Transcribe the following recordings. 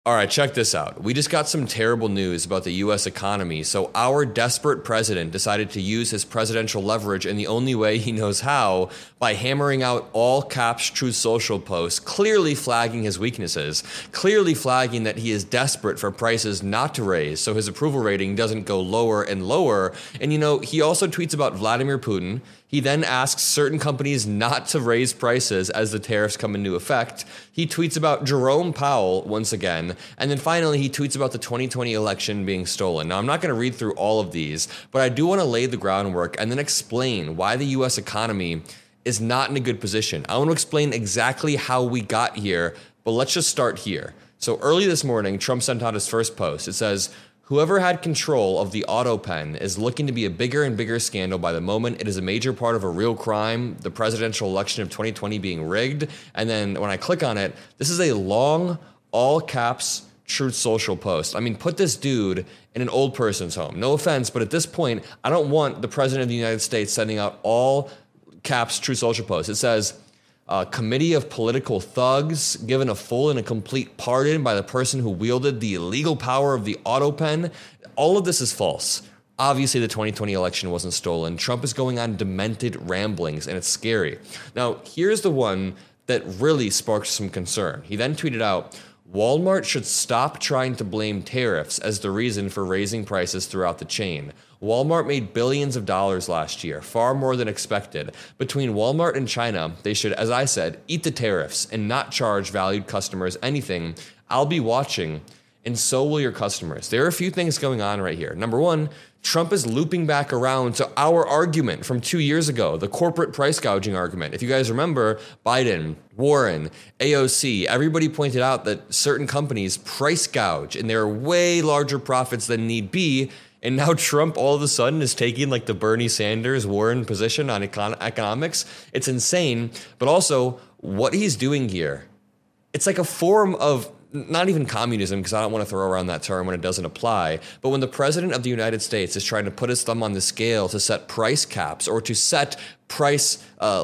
All right, check this out. We just got some terrible news about the U.S. economy, so our desperate president decided to use his presidential leverage in the only way he knows how, by hammering out all caps Truth Social posts, clearly flagging his weaknesses, clearly flagging that he is desperate for prices not to raise so his approval rating doesn't go lower and lower. And he also tweets about Vladimir Putin. He then asks certain companies not to raise prices as the tariffs come into effect. He tweets about Jerome Powell once again. And then finally, he tweets about the 2020 election being stolen. Now, I'm not going to read through all of these, but I do want to lay the groundwork and then explain why the U.S. economy is not in a good position. I want to explain exactly how we got here, but let's just start here. So early this morning, Trump sent out his first post. It says, "Whoever had control of the auto pen is looking to be a bigger and bigger scandal by the moment. It is a major part of a real crime, the presidential election of 2020 being rigged." And then when I click on it, this is a long, all caps Truth Social post. I mean, put this dude in an old person's home. No offense, but at this point, I don't want the president of the United States sending out all caps Truth Social posts. It says, "Committee of political thugs given a full and a complete pardon by the person who wielded the illegal power of the auto pen." All of this is false. Obviously, the 2020 election wasn't stolen. Trump is going on demented ramblings, and it's scary. Now, here's the one that really sparked some concern. He then tweeted out, "Walmart should stop trying to blame tariffs as the reason for raising prices throughout the chain. Walmart made billions of dollars last year, far more than expected. Between Walmart and China, they should, as I said, eat the tariffs and not charge valued customers anything. I'll be watching, and so will your customers." There are a few things going on right here. Number one, Trump is looping back around to our argument from 2 years ago, the corporate price gouging argument. If you guys remember, Biden, Warren, AOC, everybody pointed out that certain companies price gouge and there are way larger profits than need be. And now Trump all of a sudden is taking like the Bernie Sanders, Warren position on economics. It's insane. But also what he's doing here, it's like a form of not even communism, because I don't want to throw around that term when it doesn't apply. But when the president of the United States is trying to put his thumb on the scale to set price caps or to set price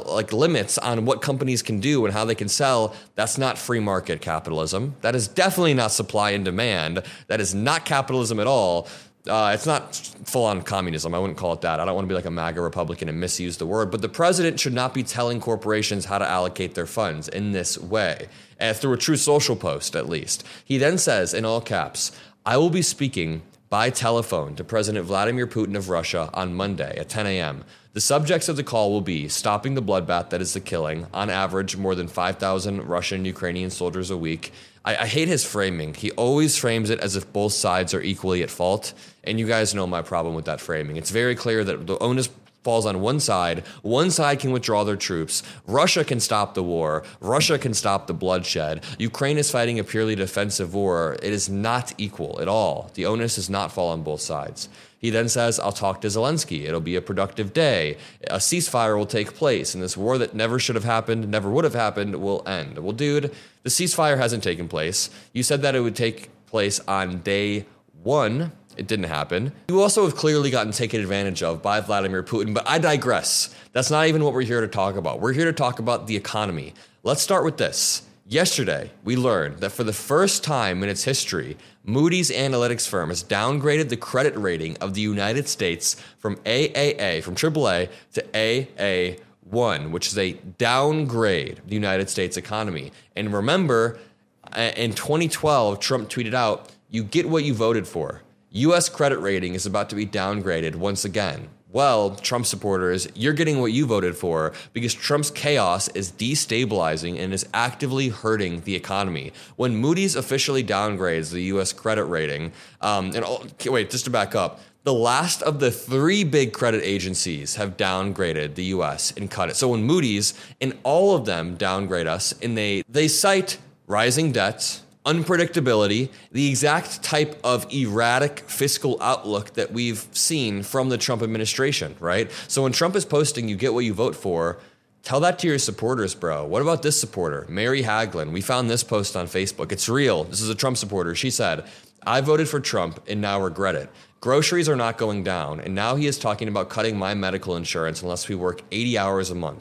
limits on what companies can do and how they can sell, that's not free market capitalism. That is definitely not supply and demand. That is not capitalism at all. It's not full-on communism. I wouldn't call it that. I don't want to be like a MAGA Republican and misuse the word. But the president should not be telling corporations how to allocate their funds in this way, through a Truth Social post at least. He then says, in all caps, "I will be speaking by telephone to President Vladimir Putin of Russia on Monday at 10 a.m. The subjects of the call will be stopping the bloodbath that is the killing, on average more than 5,000 Russian and Ukrainian soldiers a week." I hate his framing. He always frames it as if both sides are equally at fault. And you guys know my problem with that framing. It's very clear that the onus falls on one side. One side can withdraw their troops. Russia can stop the war. Russia can stop the bloodshed. Ukraine is fighting a purely defensive war. It is not equal at all. The onus does not fall on both sides. He then says, "I'll talk to Zelensky. It'll be a productive day. A ceasefire will take place, and this war that never should have happened, never would have happened, will end." Well, dude, the ceasefire hasn't taken place. You said that it would take place on day one. It didn't happen. You also have clearly gotten taken advantage of by Vladimir Putin, but I digress. That's not even what we're here to talk about. We're here to talk about the economy. Let's start with this. Yesterday, we learned that for the first time in its history, Moody's Analytics firm has downgraded the credit rating of the United States from AAA, from AAA to AA1, which is a downgrade of the United States economy. And remember, in 2012, Trump tweeted out, "You get what you voted for." U.S. credit rating is about to be downgraded once again. Well, Trump supporters, you're getting what you voted for, because Trump's chaos is destabilizing and is actively hurting the economy. When Moody's officially downgrades the U.S. credit rating, just to back up, the last of the 3 big credit agencies have downgraded the U.S. and cut it. So when Moody's and all of them downgrade us, and they cite rising debts, unpredictability, the exact type of erratic fiscal outlook that we've seen from the Trump administration, right? So when Trump is posting, "You get what you vote for," tell that to your supporters, bro. What about this supporter, Mary Haglin? We found this post on Facebook. It's real. This is a Trump supporter. She said, "I voted for Trump and now regret it. Groceries are not going down, and now he is talking about cutting my medical insurance unless we work 80 hours a month.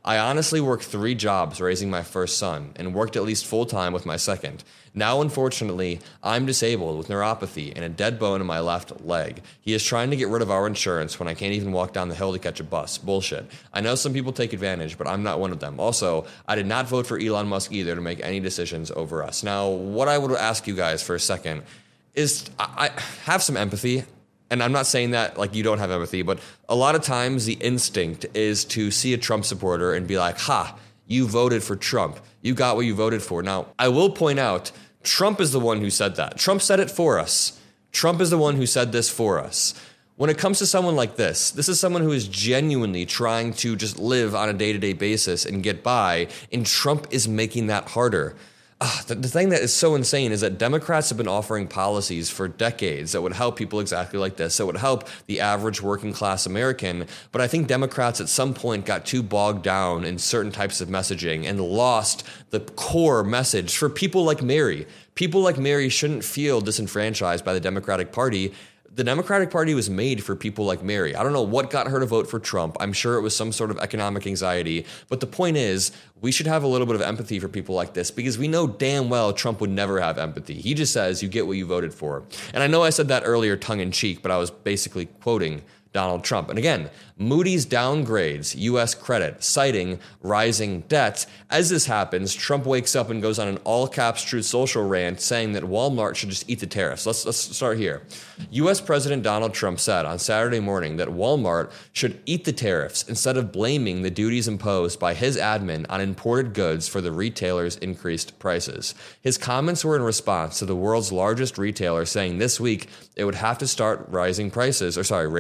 I honestly worked 3 jobs raising my first son and worked at least full-time with my second. Now, unfortunately, I'm disabled with neuropathy and a dead bone in my left leg. He is trying to get rid of our insurance when I can't even walk down the hill to catch a bus. Bullshit. I know some people take advantage, but I'm not one of them. Also, I did not vote for Elon Musk either to make any decisions over us. Now, what I would ask you guys for a second is I have some empathy. And I'm not saying that like you don't have empathy, but a lot of times the instinct is to see a Trump supporter and be like, ha, you voted for Trump. You got what you voted for. Now, I will point out, Trump is the one who said that. Trump said it for us. Trump is the one who said this for us. When it comes to someone like this is someone who is genuinely trying to just live on a day-to-day basis and get by, and Trump is making that harder. The thing that is so insane is that Democrats have been offering policies for decades that would help people exactly like this, that would help the average working class American. But I think Democrats at some point got too bogged down in certain types of messaging and lost the core message for people like Mary. People like Mary shouldn't feel disenfranchised by the Democratic Party. The Democratic Party was made for people like Mary. I don't know what got her to vote for Trump. I'm sure it was some sort of economic anxiety. But the point is, we should have a little bit of empathy for people like this because we know damn well Trump would never have empathy. He just says you get what you voted for. And I know I said that earlier tongue in cheek, but I was basically quoting Donald Trump. And again, Moody's downgrades U.S. credit, citing rising debt. As this happens, Trump wakes up and goes on an all-caps Truth Social rant saying that Walmart should just eat the tariffs. Let's start here. U.S. President Donald Trump said on Saturday morning that Walmart should eat the tariffs instead of blaming the duties imposed by his admin on imported goods for the retailer's increased prices. His comments were in response to the world's largest retailer saying this week it would have to start raising prices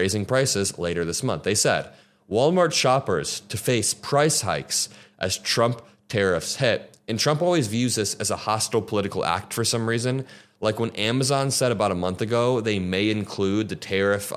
later this month. They said Walmart shoppers to face price hikes as Trump tariffs hit. And Trump always views this as a hostile political act for some reason. Like when Amazon said about a month ago they may include the tariff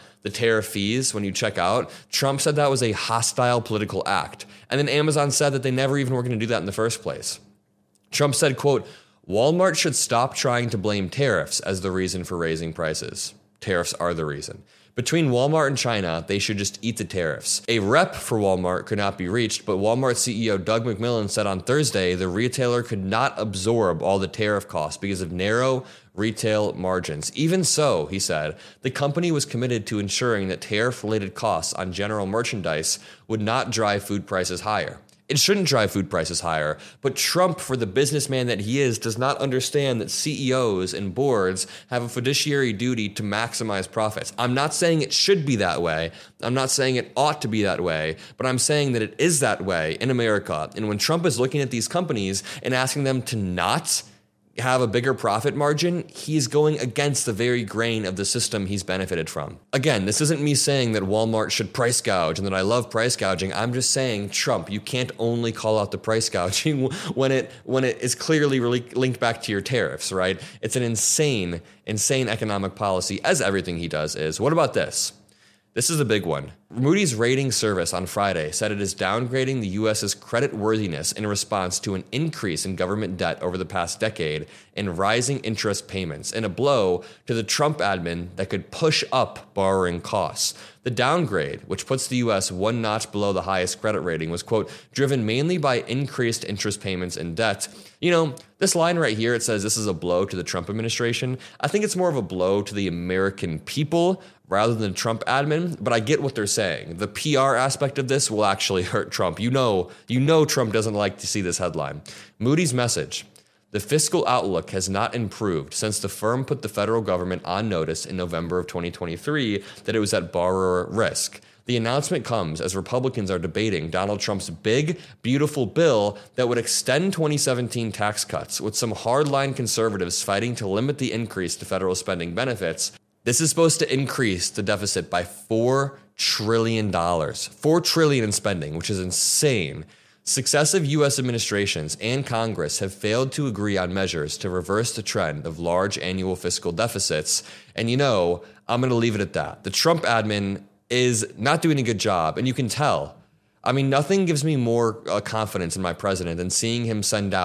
fees when you check out, Trump said that was a hostile political act. And then Amazon said that they never even were going to do that in the first place. Trump said, quote, Walmart should stop trying to blame tariffs as the reason for raising prices. Tariffs are the reason. Between Walmart and China, they should just eat the tariffs. A rep for Walmart could not be reached, but Walmart CEO Doug McMillon said on Thursday the retailer could not absorb all the tariff costs because of narrow retail margins. Even so, he said, the company was committed to ensuring that tariff-related costs on general merchandise would not drive food prices higher. It shouldn't drive food prices higher, but Trump, for the businessman that he is, does not understand that CEOs and boards have a fiduciary duty to maximize profits. I'm not saying it should be that way. I'm not saying it ought to be that way, but I'm saying that it is that way in America. And when Trump is looking at these companies and asking them to not have a bigger profit margin, he's going against the very grain of the system he's benefited from. Again, this isn't me saying that Walmart should price gouge and that I love price gouging. I'm just saying, Trump, you can't only call out the price gouging when it is clearly linked back to your tariffs, right? It's an insane economic policy, as everything he does is. What about this? This is a big one. Moody's rating service on Friday said it is downgrading the U.S.'s credit worthiness in response to an increase in government debt over the past decade and rising interest payments, in a blow to the Trump admin that could push up borrowing costs. The downgrade, which puts the U.S. one notch below the highest credit rating, was, quote, driven mainly by increased interest payments and debt. You know, this line right here, it says this is a blow to the Trump administration. I think it's more of a blow to the American people rather than the Trump admin, but I get what they're saying. The PR aspect of this will actually hurt Trump. You know Trump doesn't like to see this headline. Moody's message: the fiscal outlook has not improved since the firm put the federal government on notice in November of 2023 that it was at borrower risk. The announcement comes as Republicans are debating Donald Trump's big, beautiful bill that would extend 2017 tax cuts, with some hardline conservatives fighting to limit the increase to federal spending benefits. This is supposed to increase the deficit by $4 trillion. $4 trillion in spending, which is insane. Successive U.S. administrations and Congress have failed to agree on measures to reverse the trend of large annual fiscal deficits. And I'm going to leave it at that. The Trump admin is not doing a good job, and you can tell. I mean, nothing gives me more confidence in my president than seeing him send out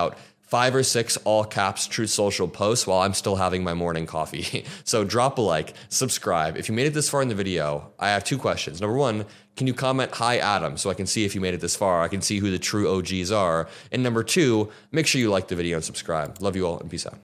5 or 6 all caps Truth Social posts while I'm still having my morning coffee. So drop a like, subscribe. If you made it this far in the video, I have 2 questions. Number 1, can you comment, "Hi, Adam," so I can see if you made it this far. I can see who the true OGs are. And number 2, make sure you like the video and subscribe. Love you all and peace out.